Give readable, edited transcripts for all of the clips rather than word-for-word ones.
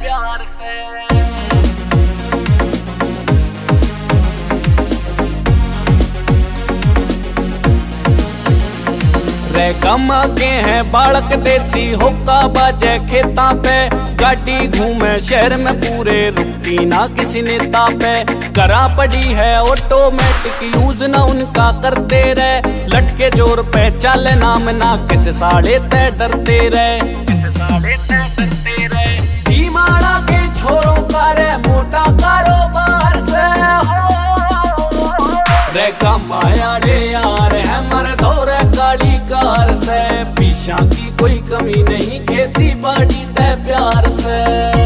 प्यार से। रे कम के हैं बालक देसी होका बाजे खेता पे, गाड़ी घूमे शहर में पूरे रुकती ना किसी नेता पे। करा पड़ी है ऑटोमेटिक यूज ना उनका करते रहे, लटके जोर पे चले नाम ना किसे साड़े तय डरते रहे, किसे साड़े तय डरते रहे। धीमाड़ा के छोरों का रे मोटा कारोबार से रे कमाया रे यार है मर धोरे काली कार से। पीछा की कोई कमी नहीं खेती बाड़ी तय प्यार से।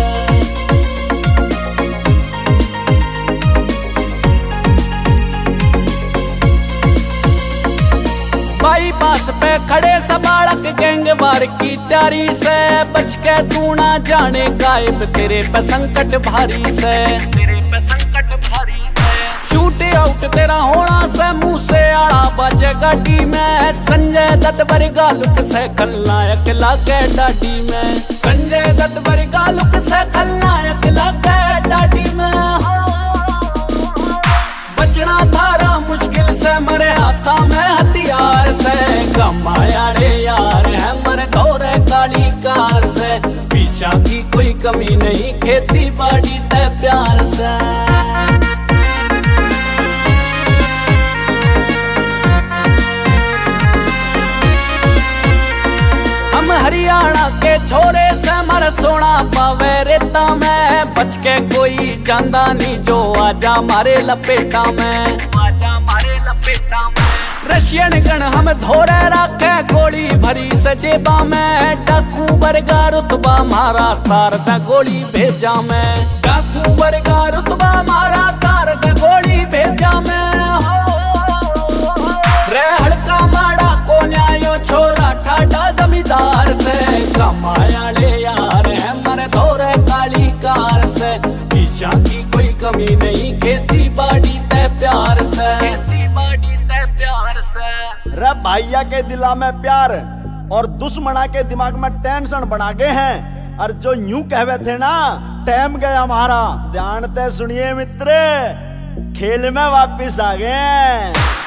बाईपास पे खड़े सबाड़क गैंगवार की तैयारी से, बच के तू ना जाने गायब तेरे पे संकट भारी से, तेरे पे संकट भारी से। शूट आउट तेरा होना से मुंह से आड़ा बजे गाड़ी में, संजय दत्त बरगा लुक से खलनायक लागे डाडी में, संजय दत्त बरगा लुक से खलनायक लागे डाडी में। बचना थारा मुश्किल से मरे हाथा में हथियार से, कमाया रे यार है मर धोरे काली कार से। पीछा की कोई कमी नहीं खेती बाड़ी तय प्यार से। हरियाणा के छोरे से मर सोना पावे रेता में, बच के कोई जांदा नहीं जो आजा मारे लपेटा में, आजा मारे लपेटा में। रशियन गण हम धोरे रखे गोली भरी सजेबा में, डाकू बरगा रुतबा मारा तार द गोली भेजा में, डाकू बरगा रुतबा मारा तार द गोली भेजा में। रे हड़का माड़ा को न्यायो छोरा ठाडा जमींदार से, कमाया ले यार है मर धोरे काली कार से। पीछा की कोई कमी नहीं खेती बाड़ी तय प्यार से, खेती बाड़ी तय प्यार से। रे भैया के दिला में प्यार और दुश्मना के दिमाग में टेंशन बना के हैं, और जो यूं कहवे थे ना टाइम गया हमारा, ध्यान से सुनिए मित्र खेल में वापिस आ गए।